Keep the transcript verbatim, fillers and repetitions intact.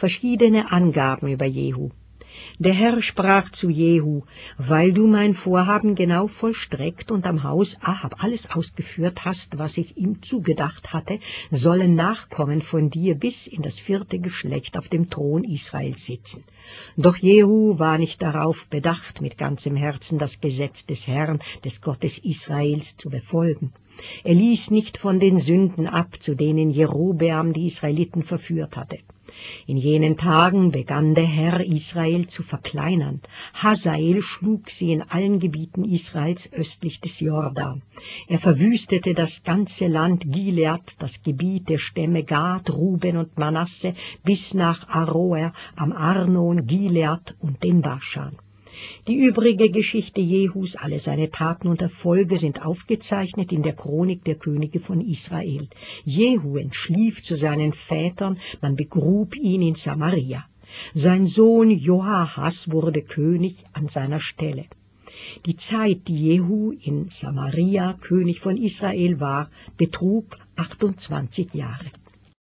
verschiedene Angaben über Jehu. Der Herr sprach zu Jehu: Weil du mein Vorhaben genau vollstreckt und am Haus Ahab alles ausgeführt hast, was ich ihm zugedacht hatte, sollen Nachkommen von dir bis in das vierte Geschlecht auf dem Thron Israels sitzen. Doch Jehu war nicht darauf bedacht, mit ganzem Herzen das Gesetz des Herrn, des Gottes Israels, zu befolgen. Er ließ nicht von den Sünden ab, zu denen Jerobeam die Israeliten verführt hatte. In jenen Tagen begann der Herr, Israel zu verkleinern. Hazael schlug sie in allen Gebieten Israels östlich des Jordan. Er verwüstete das ganze Land Gilead, das Gebiet der Stämme Gad, Ruben und Manasse, bis nach Aroer am Arnon, Gilead und den Baschan. Die übrige Geschichte Jehus, alle seine Taten und Erfolge sind aufgezeichnet in der Chronik der Könige von Israel. Jehu entschlief zu seinen Vätern, man begrub ihn in Samaria. Sein Sohn Joahas wurde König an seiner Stelle. Die Zeit, die Jehu in Samaria König von Israel war, betrug achtundzwanzig Jahre.